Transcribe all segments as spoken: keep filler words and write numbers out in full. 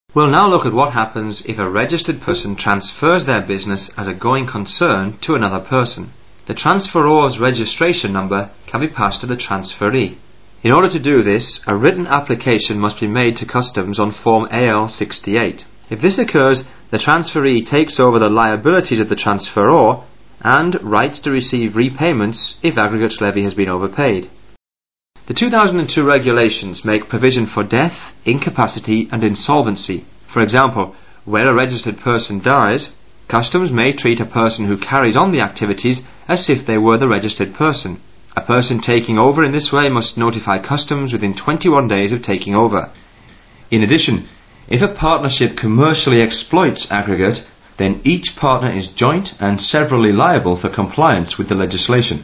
We'll now look at what happens if a registered person transfers their business as a going concern to another person. The transferor's registration number can be passed to the transferee. In order to do this, a written application must be made to Customs on Form A L sixty-eight. If this occurs, the transferee takes over the liabilities of the transferor and rights to receive repayments if aggregates levy has been overpaid. The two thousand two regulations make provision for death, incapacity and insolvency. For example, where a registered person dies, Customs may treat a person who carries on the activities as if they were the registered person. A person taking over in this way must notify Customs within twenty-one days of taking over. In addition, if a partnership commercially exploits aggregate, then each partner is joint and severally liable for compliance with the legislation.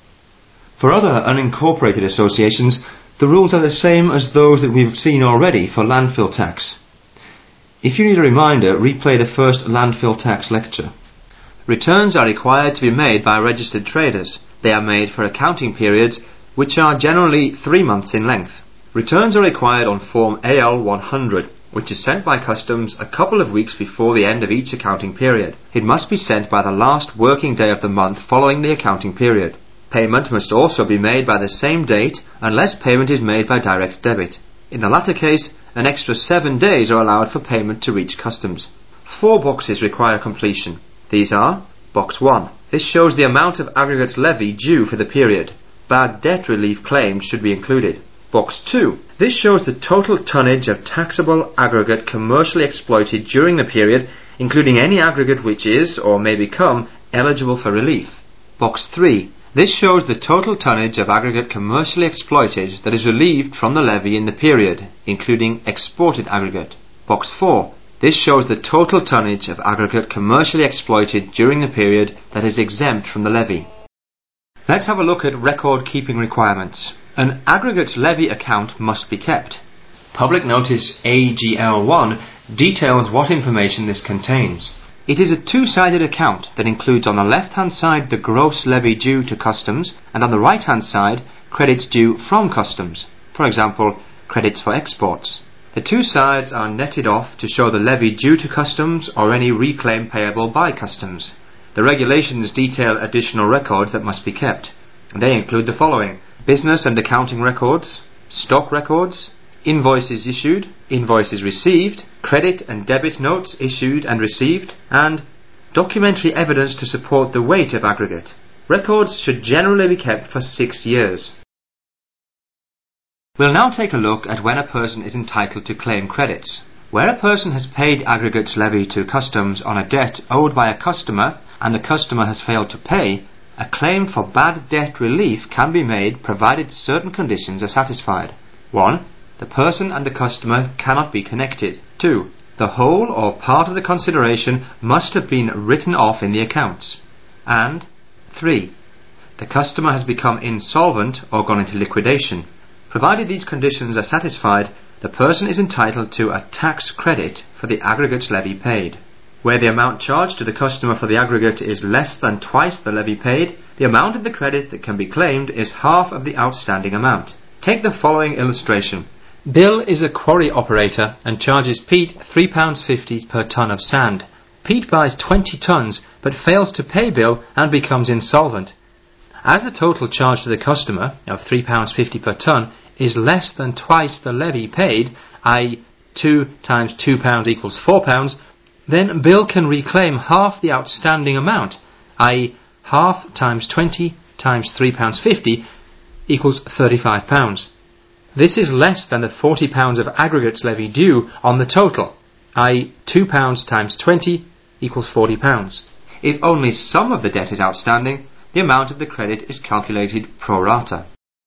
For other unincorporated associations, the rules are the same as those that we've seen already for landfill tax. If you need a reminder, replay the first landfill tax lecture. Returns are required to be made by registered traders. They are made for accounting periods which are generally three months in length. Returns are required on Form A L one hundred, which is sent by Customs a couple of weeks before the end of each accounting period. It must be sent by the last working day of the month following the accounting period. Payment must also be made by the same date unless payment is made by direct debit. In the latter case, an extra seven days are allowed for payment to reach Customs. Four boxes require completion. These are: Box one. This shows the amount of aggregates levy due for the period. Bad debt relief claims should be included. Box two. This shows the total tonnage of taxable aggregate commercially exploited during the period, including any aggregate which is, or may become, eligible for relief. Box three. This shows the total tonnage of aggregate commercially exploited that is relieved from the levy in the period, including exported aggregate. Box four. This shows the total tonnage of aggregate commercially exploited during the period that is exempt from the levy. Let's have a look at record-keeping requirements. An aggregate levy account must be kept. Public Notice A G L one details what information this contains. It is a two-sided account that includes on the left-hand side the gross levy due to Customs and on the right-hand side credits due from Customs, for example, credits for exports. The two sides are netted off to show the levy due to Customs or any reclaim payable by Customs. The regulations detail additional records that must be kept. They include the following: business and accounting records, stock records, invoices issued, invoices received, credit and debit notes issued and received, and documentary evidence to support the weight of aggregate. Records should generally be kept for six years. We'll now take a look at when a person is entitled to claim credits. Where a person has paid aggregates levy to Customs on a debt owed by a customer and the customer has failed to pay, a claim for bad debt relief can be made provided certain conditions are satisfied. one. The person and the customer cannot be connected. two. The whole or part of the consideration must have been written off in the accounts. And three. The customer has become insolvent or gone into liquidation. Provided these conditions are satisfied, the person is entitled to a tax credit for the aggregates levy paid. Where the amount charged to the customer for the aggregate is less than twice the levy paid, the amount of the credit that can be claimed is half of the outstanding amount. Take the following illustration. Bill is a quarry operator and charges Pete three pounds fifty per tonne of sand. Pete buys twenty tonnes but fails to pay Bill and becomes insolvent. As the total charge to the customer of three pounds fifty per tonne is less than twice the levy paid, that is two times two pounds equals four pounds, then Bill can reclaim half the outstanding amount, that is half times twenty times three pounds fifty equals thirty-five pounds. This is less than the forty pounds of aggregates levy due on the total, that is two pounds times twenty equals forty pounds. If only some of the debt is outstanding, the amount of the credit is calculated pro rata.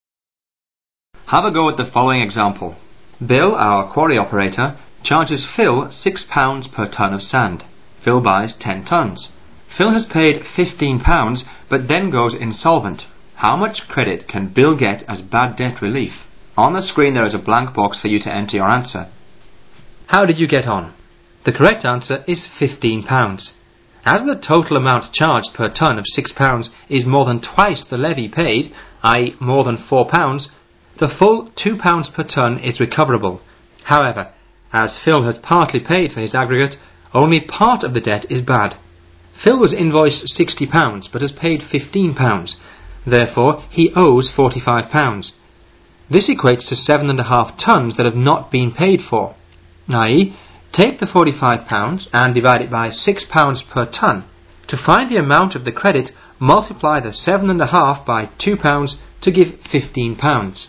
Have a go at the following example. Bill, our quarry operator, charges Phil six pounds per tonne of sand. Phil buys ten tonnes. Phil has paid fifteen pounds but then goes insolvent. How much credit can Bill get as bad debt relief? On the screen there is a blank box for you to enter your answer. How did you get on? The correct answer is fifteen pounds. As the total amount charged per tonne of six pounds is more than twice the levy paid, that is more than four pounds, the full two pounds per tonne is recoverable. However, As Phil has partly paid for his aggregate, only part of the debt is bad. Phil was invoiced sixty pounds but has paid fifteen pounds. Therefore, he owes forty-five pounds. This equates to seven and a half tonnes that have not been paid for. that is, take the forty-five pounds and divide it by six pounds per tonne. To find the amount of the credit, multiply the seven and a half by two pounds to give fifteen pounds.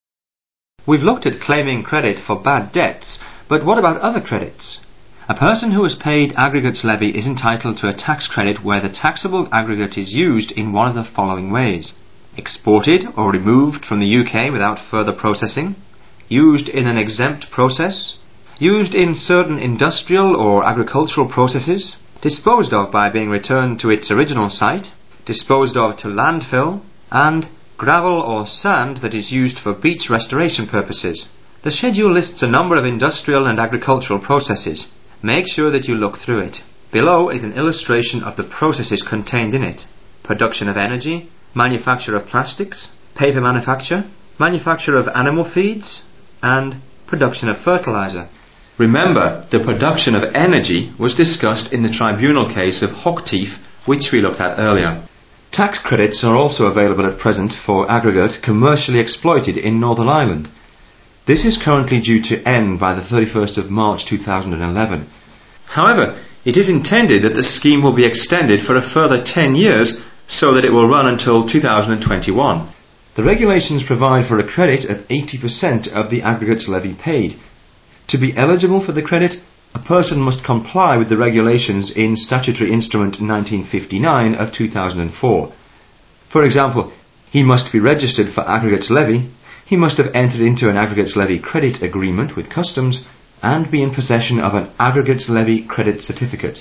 We've looked at claiming credit for bad debts, but what about other credits? A person who has paid aggregates levy is entitled to a tax credit where the taxable aggregate is used in one of the following ways: exported or removed from the U K without further processing, used in an exempt process, used in certain industrial or agricultural processes, disposed of by being returned to its original site, disposed of to landfill, and gravel or sand that is used for beach restoration purposes. The schedule lists a number of industrial and agricultural processes. Make sure that you look through it. Below is an illustration of the processes contained in it: production of energy, manufacture of plastics, paper manufacture, manufacture of animal feeds, and production of fertilizer. Remember, the production of energy was discussed in the tribunal case of Hochtief, which we looked at earlier. Tax credits are also available at present for aggregate commercially exploited in Northern Ireland. This is currently due to end by the thirty-first of March two thousand eleven. However, it is intended that the scheme will be extended for a further ten years so that it will run until two thousand twenty-one. The regulations provide for a credit of eighty percent of the aggregates levy paid. To be eligible for the credit, a person must comply with the regulations in Statutory Instrument nineteen fifty-nine of two thousand four. For example, he must be registered for aggregates levy, he must have entered into an aggregates levy credit agreement with Customs, and be in possession of an aggregates levy credit certificate.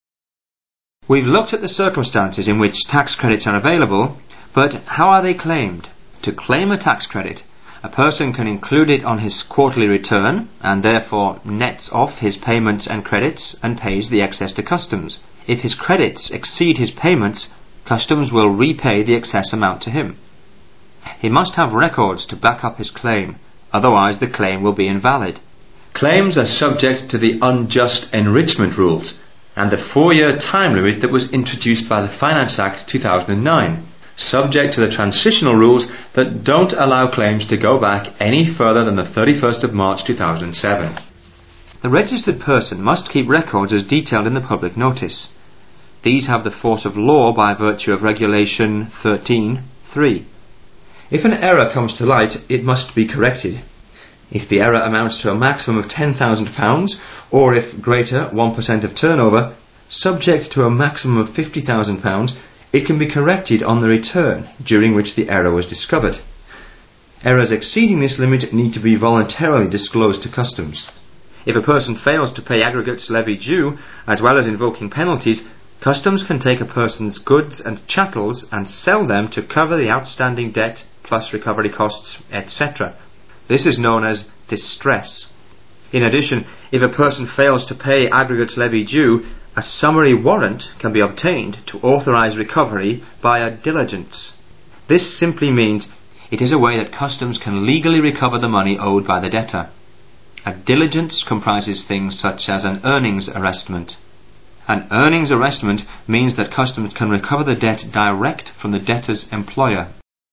We've looked at the circumstances in which tax credits are available, but how are they claimed? To claim a tax credit, a person can include it on his quarterly return and therefore nets off his payments and credits and pays the excess to Customs. If his credits exceed his payments, Customs will repay the excess amount to him. He must have records to back up his claim, otherwise the claim will be invalid. Claims are subject to the unjust enrichment rules and the four-year time limit that was introduced by the Finance Act two thousand nine, subject to the transitional rules that don't allow claims to go back any further than the thirty-first of March two thousand seven. The registered person must keep records as detailed in the public notice. These have the force of law by virtue of Regulation thirteen point three. If an error comes to light, it must be corrected. If the error amounts to a maximum of ten thousand pounds, or if greater one percent of turnover, subject to a maximum of fifty thousand pounds, it can be corrected on the return, during which the error was discovered. Errors exceeding this limit need to be voluntarily disclosed to Customs. If a person fails to pay aggregates levy due, as well as invoking penalties, Customs can take a person's goods and chattels and sell them to cover the outstanding debt plus recovery costs, et cetera. This is known as distress. In addition, if a person fails to pay aggregates levy due, a summary warrant can be obtained to authorise recovery by a diligence. This simply means it is a way that Customs can legally recover the money owed by the debtor. A diligence comprises things such as an earnings arrestment. An earnings arrestment means that Customs can recover the debt direct from the debtor's employer.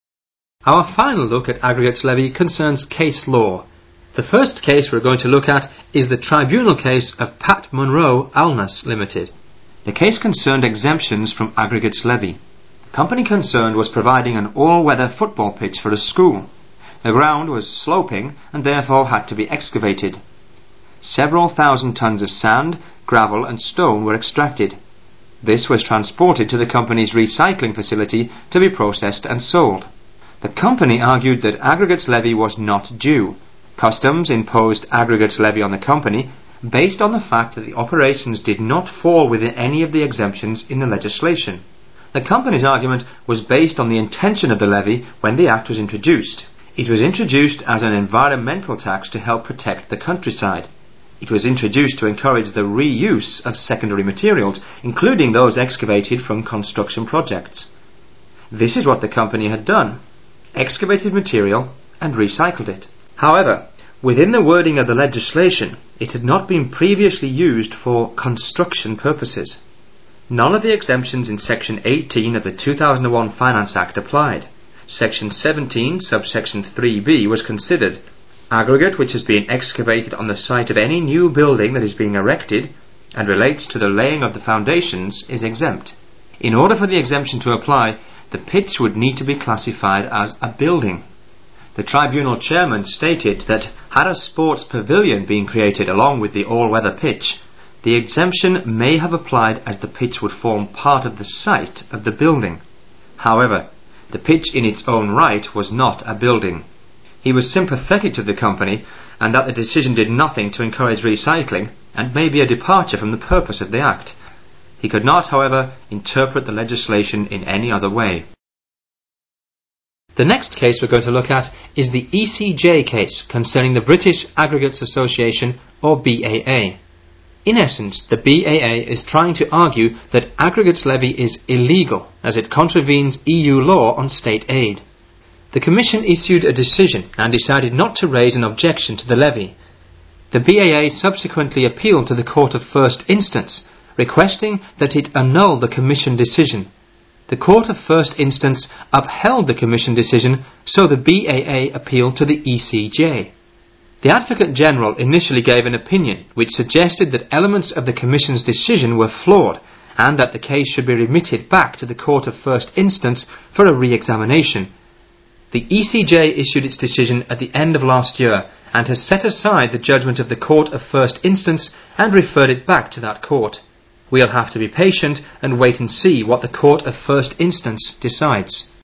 Our final look at aggregates levy concerns case law. The first case we're going to look at is the tribunal case of Pat Munro Alness Limited. The case concerned exemptions from aggregates levy. The company concerned was providing an all-weather football pitch for a school. The ground was sloping and therefore had to be excavated. Several thousand tons of sand, gravel and stone were extracted. This was transported to the company's recycling facility to be processed and sold. The company argued that aggregates levy was not due. Customs imposed aggregates levy on the company based on the fact that the operations did not fall within any of the exemptions in the legislation. The company's argument was based on the intention of the levy when the Act was introduced. It was introduced as an environmental tax to help protect the countryside. It was introduced to encourage the reuse of secondary materials, including those excavated from construction projects. This is what the company had done: excavated material and recycled it. However, Within the wording of the legislation, it had not been previously used for construction purposes. None of the exemptions in Section eighteen of the two thousand one Finance Act applied. Section seventeen, subsection three B was considered. Aggregate which has been excavated on the site of any new building that is being erected and relates to the laying of the foundations is exempt. In order for the exemption to apply, the pitch would need to be classified as a building. The tribunal chairman stated that had a sports pavilion been created along with the all-weather pitch, the exemption may have applied as the pitch would form part of the site of the building. However, the pitch in its own right was not a building. He was sympathetic to the company and that the decision did nothing to encourage recycling and may be a departure from the purpose of the Act. He could not, however, interpret the legislation in any other way. The next case we're going to look at is the E C J case concerning the British Aggregates Association, or B A A. In essence, the B A A is trying to argue that aggregates levy is illegal as it contravenes E U law on state aid. The Commission issued a decision and decided not to raise an objection to the levy. The B A A subsequently appealed to the Court of First Instance, requesting that it annul the Commission decision. The Court of First Instance upheld the Commission decision, so the B A A appealed to the E C J. The Advocate General initially gave an opinion which suggested that elements of the Commission's decision were flawed and that the case should be remitted back to the Court of First Instance for a re-examination. The E C J issued its decision at the end of last year and has set aside the judgment of the Court of First Instance and referred it back to that court. We'll have to be patient and wait and see what the Court of First Instance decides.